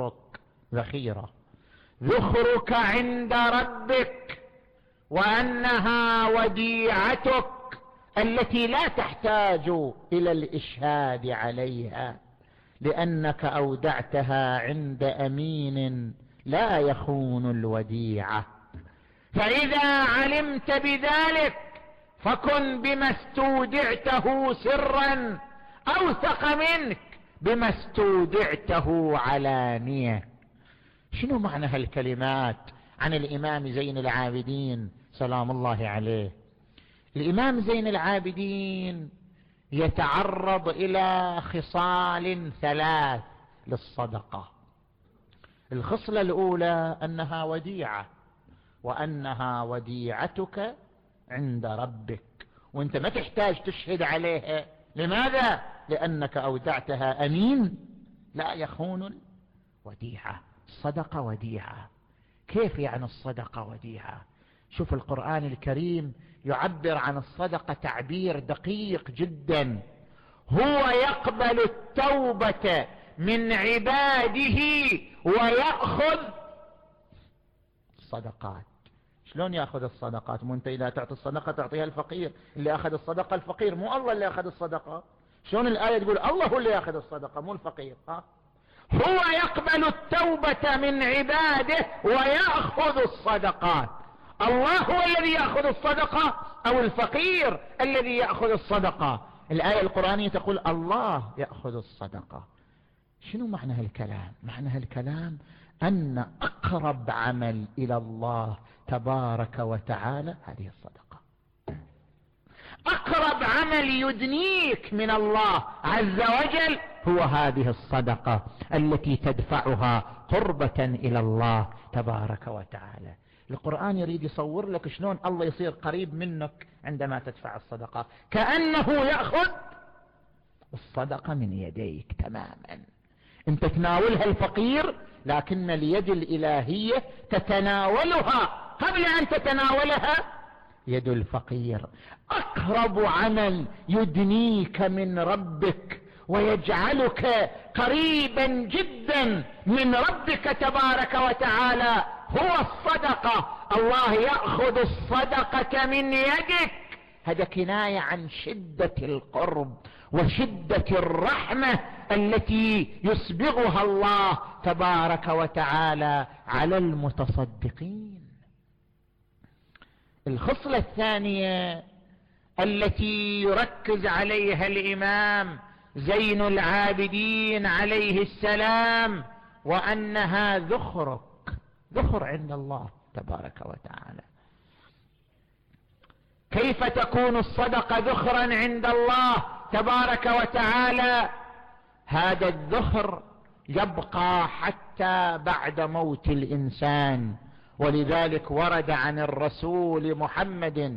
ذخرك عند ربك، وأنها وديعتك التي لا تحتاج إلى الإشهاد عليها، لأنك أودعتها عند أمين لا يخون الوديعة. فإذا علمت بذلك فكن بما استودعته سرا أوثق منك بما استودعته علانية. شنو معنى هالكلمات عن الإمام زين العابدين سلام الله عليه؟ الإمام زين العابدين يتعرض إلى خصال 3 للصدقة. الخصلة الأولى أنها وديعة، وأنها وديعتك عند ربك، وانت ما تحتاج تشهد عليها. لماذا؟ لأنك أودعتها أمين لا يخون الوديعة. الصدقة وديعة. كيف يعني الصدقة وديعة؟ شوف القرآن الكريم يعبر عن الصدقة تعبير دقيق جدا. هو يقبل التوبة من عباده ويأخذ الصدقات. شلون يأخذ الصدقات؟ مو أنت إذا تعطي الصدقة تعطيها الفقير، اللي أخذ الصدقة الفقير، مو الله اللي أخذ الصدقة. شلون الآية تقول الله هو اللي يأخذ الصدقة مو الفقير؟ هو يقبل التوبة من عباده ويأخذ الصدقات. الله هو الذي يأخذ الصدقة أو الفقير الذي يأخذ الصدقة؟ الآية القرآنية تقول الله يأخذ الصدقة. شنو معنى هالكلام؟ معنى هالكلام أن أقرب عمل إلى الله تبارك وتعالى هذه الصدقة. أقرب عمل يدنيك من الله عز وجل هو هذه الصدقة التي تدفعها قربة إلى الله تبارك وتعالى. القرآن يريد يصور لك شلون الله يصير قريب منك عندما تدفع الصدقة، كأنه يأخذ الصدقة من يديك تماما. انت تناولها الفقير، لكن اليد الإلهية تتناولها قبل أن تتناولها يد الفقير. أقرب عمل يدنيك من ربك ويجعلك قريبا جدا من ربك تبارك وتعالى هو الصدقة. الله يأخذ الصدقة من يدك، هذا كناية عن شدة القرب وشدة الرحمة التي يسبغها الله تبارك وتعالى على المتصدقين. الخصلة الثانية التي يركز عليها الإمام زين العابدين عليه السلام، وأنها ذخر عند الله تبارك وتعالى. كيف تكون الصدقة ذخرا عند الله تبارك وتعالى؟ هذا الذخر يبقى حتى بعد موت الإنسان، ولذلك ورد عن الرسول محمد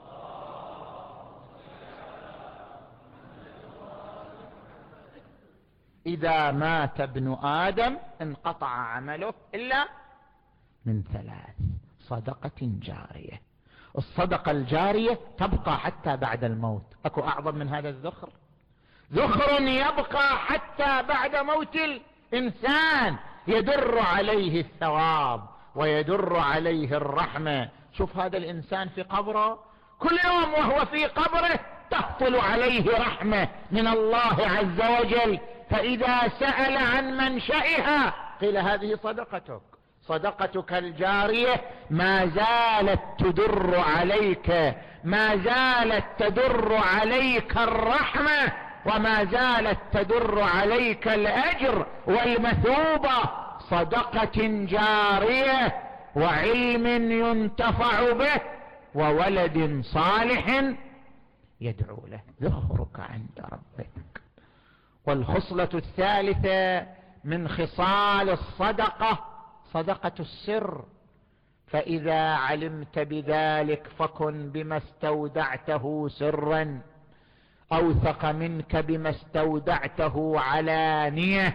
إذا مات ابن آدم انقطع عمله إلا من 3: صدقة جارية. الصدقة الجارية تبقى حتى بعد الموت. أكو أعظم من هذا الذخر؟ ذخر يبقى حتى بعد موت الإنسان، يدر عليه الثواب ويدر عليه الرحمة. شوف هذا الإنسان في قبره، كل يوم وهو في قبره تهطل عليه رحمة من الله عز وجل، فإذا سأل عن منشأها قيل هذه صدقتك الجارية ما زالت تدر عليك، ما زالت تدر عليك الرحمة، وما زالت تدر عليك الأجر والمثوبة. صدقة جارية وعلم ينتفع به وولد صالح يدعو له، ذخرك عند ربك. والخصلة الثالثة من خصال الصدقة صدقة السر. فإذا علمت بذلك فكن بما استودعته سرا أوثق منك بما استودعته علانية.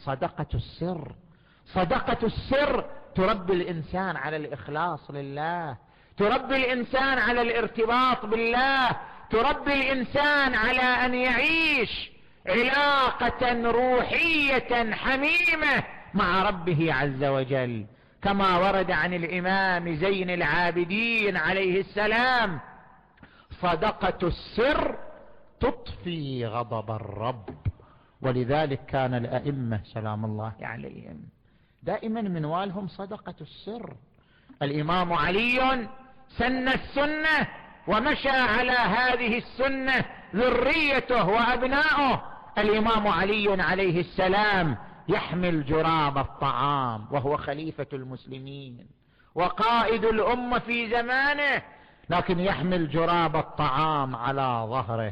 صدقة السر تربي الإنسان على الإخلاص لله، تربي الإنسان على الارتباط بالله، تربي الإنسان على أن يعيش علاقة روحية حميمة مع ربه عز وجل، كما ورد عن الإمام زين العابدين عليه السلام: صدقة السر تطفي غضب الرب. ولذلك كان الأئمة سلام الله عليهم دائما منوالهم صدقة السر. الإمام علي سن السنة ومشى على هذه السنة ذريته وأبناؤه. الإمام علي عليه السلام يحمل جراب الطعام وهو خليفة المسلمين وقائد الأمة في زمانه، لكن يحمل جراب الطعام على ظهره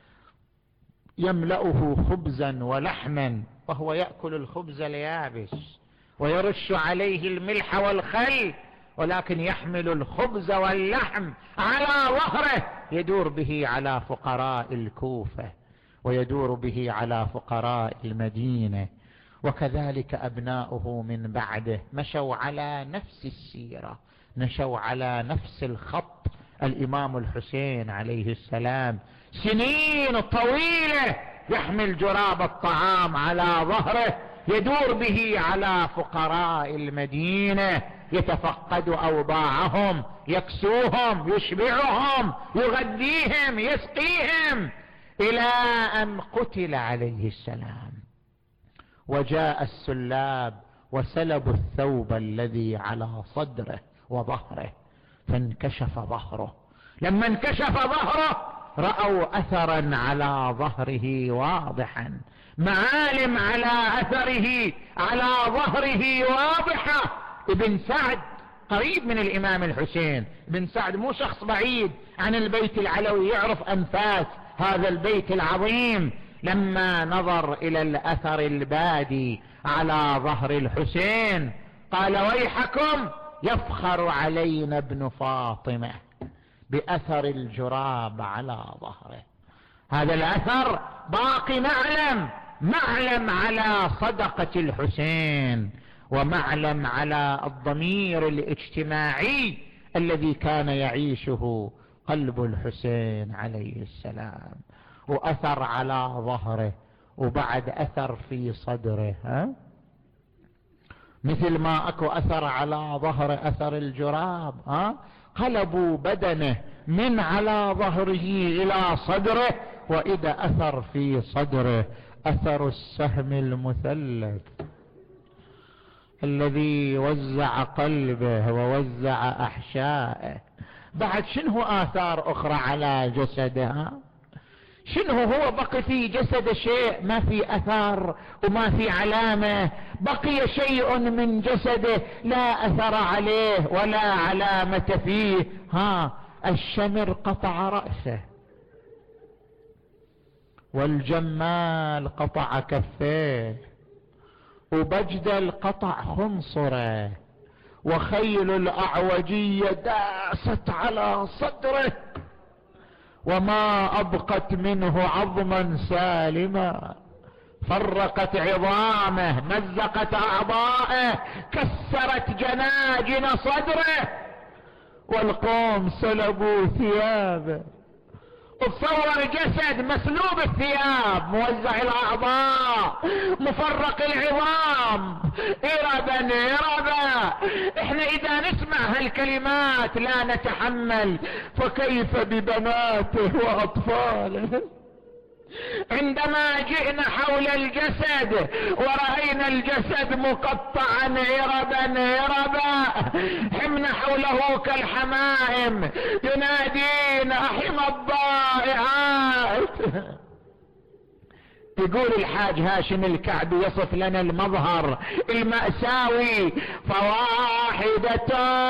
يملأه خبزا ولحما، وهو يأكل الخبز اليابس ويرش عليه الملح والخل، ولكن يحمل الخبز واللحم على ظهره يدور به على فقراء الكوفة ويدور به على فقراء المدينة. وكذلك أبناؤه من بعده مشوا على نفس السيرة، مشوا على نفس الخط. الإمام الحسين عليه السلام سنين طويلة يحمل جراب الطعام على ظهره يدور به على فقراء المدينة يتفقد أوضاعهم، يكسوهم، يشبعهم، يغذيهم، يسقيهم، إلى أن قتل عليه السلام. وجاء السلاب وسلبوا الثوب الذي على صدره وظهره، فانكشف ظهره. لما انكشف ظهره رأوا أثرا على ظهره واضحا، معالم على أثره على ظهره واضحة. ابن سعد قريب من الإمام الحسين، ابن سعد مو شخص بعيد عن البيت العلوي، يعرف أنفاس هذا البيت العظيم. لما نظر إلى الأثر البادي على ظهر الحسين قال: ويحكم، يفخر علينا ابن فاطمة بأثر الجراب على ظهره. هذا الأثر باقي معلم على صدقة الحسين، ومعلم على الضمير الاجتماعي الذي كان يعيشه قلب الحسين عليه السلام. وأثر على ظهره، وبعد أثر في صدره، مثل ما أكو أثر على ظهر أثر الجراب، قلبوا بدنه من على ظهره إلى صدره، وإذا أثر في صدره أثر السهم المثلث الذي وزع قلبه ووزع أحشائه. بعد شنو آثار أخرى على جسدها؟ شنو هو بقي في جسد شيء؟ ما في أثار وما في علامة، بقي شيء من جسده لا أثر عليه ولا علامة فيه. الشمر قطع رأسه، والجمال قطع كفيه، وبجدل قطع خنصره، وخيل الأعوجية داست على صدره، وما أبقت منه عظما سالما، فرقت عظامه، مزقت أعضائه، كسرت جناجن صدره، والقوم سلبوا ثيابه. تصور جسد مسلوب الثياب، موزع الأعضاء، مفرق العظام، إربا. احنا إذا نسمع هالكلمات لا نتحمل، فكيف ببناته وأطفاله؟ عندما جئنا حول الجسد ورأينا الجسد مقطعا إربا، حمنا حوله كالحمائم ينادين: أحم الضائعات. يقول الحاج هاشم الكعبي يصف لنا المظهر المأساوي: فواحدة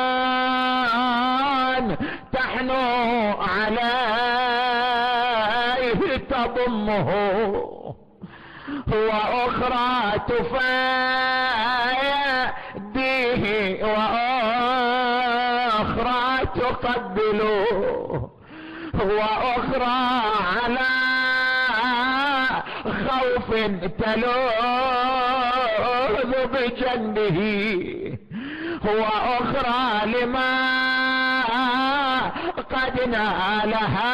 تحنو عليه تضمه، وأخرى تفاديه، وأخرى تقبله، وأخرى على خوف تلوذ بجنبه، وأخرى لما قد نالها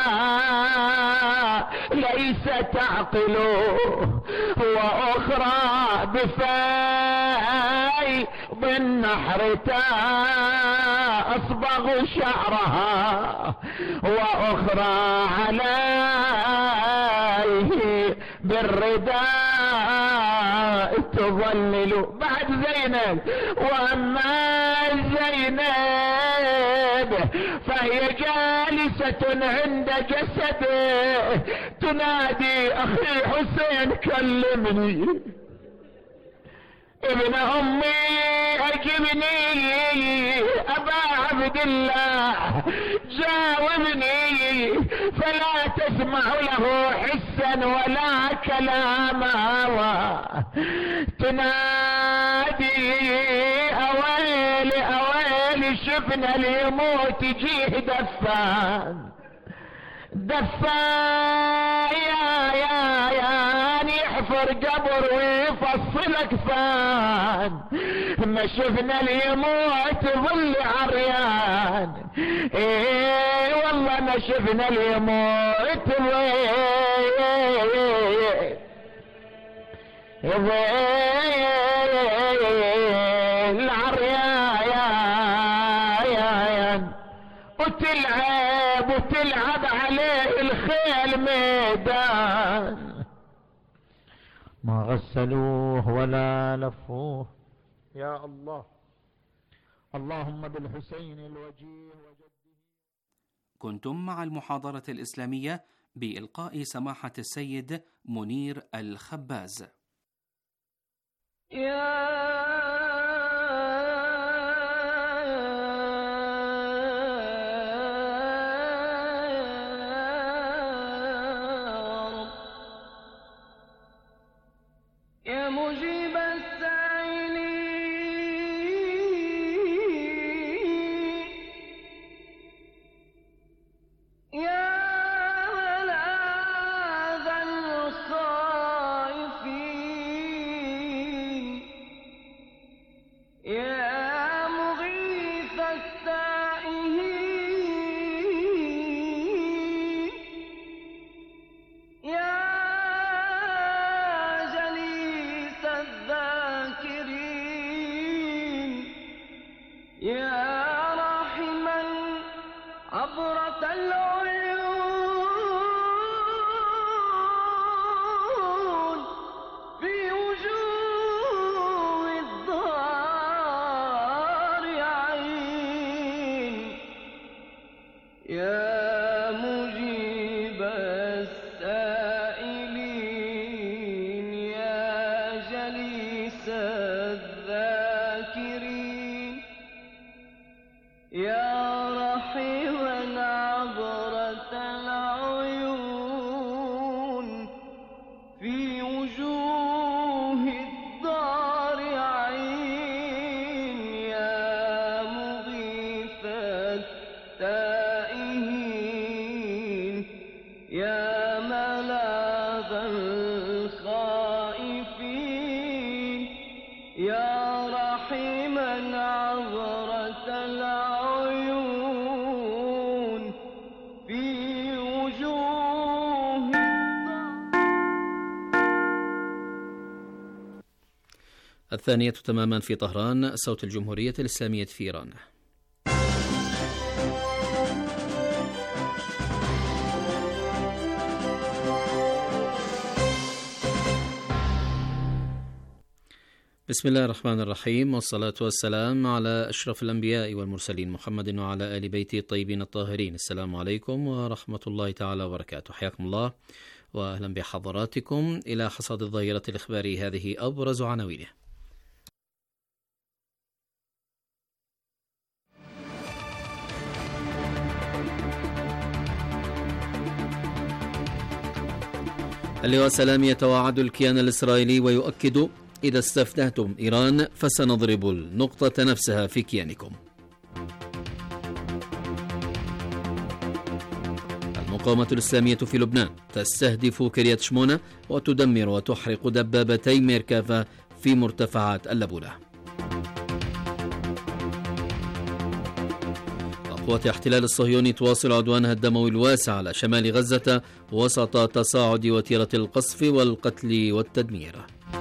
ليس تعقل، وأخرى بفاي بالنحر أصبغ شعرها، وأخرى عليه بالرداء تظلل. بعد زينب، وأما زينب فهي جالسة عند جسده تنادي: أخي حسين كلمني، ابن أمي أجبني، أبا عبد الله جاوبني، فلا تسمع له حسا ولا كلاما، تنادي: أويلي أويلي، شفنا ليموت جيه دفان يا يحفر قبر ويفصلك فان، ما شفنا اليموت ظل عريان، والله ما شفنا اليموت ظل عريان. ميدان، وتلعب عليه الخيل ميدان. ما غسلوه ولا لفوه. يا الله، اللهم بالحسين الوجيه وجده.
كنتم مع المحاضرة الإسلامية بإلقاء سماحة السيد منير الخباز.
يا مجيب السائلين، يا ملاذ الخائفين، يا مغيث التائهين، يا يا راحما عبرة العيون في وجوه الضارعين، يا مجيب السائلين، يا جليس الذاكرين، يا رحيما عبرة العيون في وجوه الضارعين، يا مغيث التائهين، يا ملاذ الخائفين، يا رحيما عبرة العيون في وجوه.
الثانية تماما في طهران، صوت الجمهورية الإسلامية في إيران. بسم الله الرحمن الرحيم، والصلاة والسلام على أشرف الأنبياء والمرسلين محمد وعلى آل بيته الطيبين الطاهرين. السلام عليكم ورحمة الله تعالى وبركاته. حياكم الله وأهلا بحضراتكم إلى حصاد الظاهرة الإخبارية. هذه أبرز عناوينه. اللواء سلامي يتوعد الكيان الإسرائيلي ويؤكد: إذا استفتحتم إيران فسنضرب النقطة نفسها في كيانكم. المقاومة الإسلامية في لبنان تستهدف كريات شمونة وتدمر وتحرق دبابتي ميركافا في مرتفعات اللبونة. قوات الاحتلال الصهيوني تواصل عدوانها الدموي الواسع على شمال غزة وسط تصاعد وتيرة القصف والقتل والتدمير.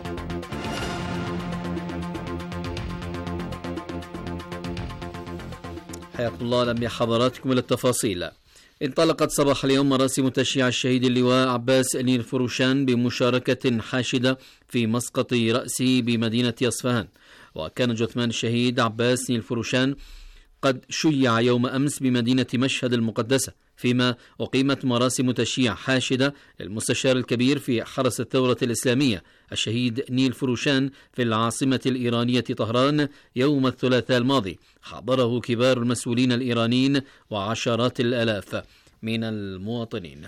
حياكم الله، لم بحضراتكم للتفاصيل. انطلقت صباح اليوم مراسم تشييع الشهيد اللواء عباس نيل فروشان بمشاركة حاشدة في مسقط رأسه بمدينة أصفهان. وكان جثمان الشهيد عباس نيل فروشان قد شيع يوم أمس بمدينة مشهد المقدسة، فيما أقيمت مراسم تشييع حاشدة للمستشار الكبير في حرس الثورة الإسلامية الشهيد نيل فروشان في العاصمة الإيرانية طهران يوم الثلاثاء الماضي. حضره كبار المسؤولين الإيرانيين وعشرات الآلاف من المواطنين.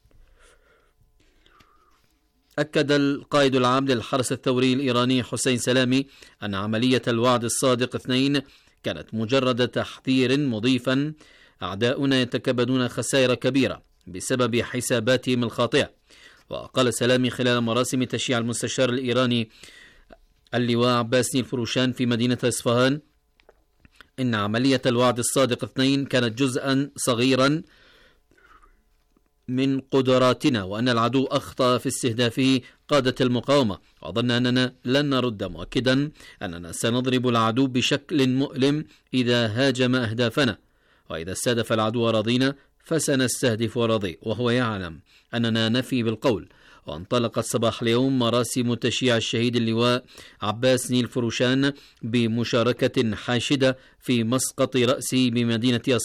أكد القائد العام للحرس الثوري الإيراني حسين سلامي أن عملية الوعد الصادق 2 كانت مجرد تحذير، مضيفا: أعداؤنا يتكبدون خسائر كبيرة بسبب حساباتهم الخاطئة. وقال سلامي خلال مراسم تشييع المستشار الإيراني اللواء عباس نيل فروشان في مدينة إصفهان إن عملية الوعد الصادق 2 كانت جزءا صغيرا من قدراتنا، وأن العدو أخطأ في استهدافه قادة المقاومة وظن أننا لن نرد، مؤكدا أننا سنضرب العدو بشكل مؤلم إذا هاجم أهدافنا. وإذا استهدف العدو أراضينا فسنستهدف أراضيه، وهو يعلم أننا نفي بالقول. وانطلقت صباح اليوم مراسم تشييع الشهيد اللواء عباس نيل فروشان بمشاركة حاشدة في مسقط رأسه بمدينة أسوان.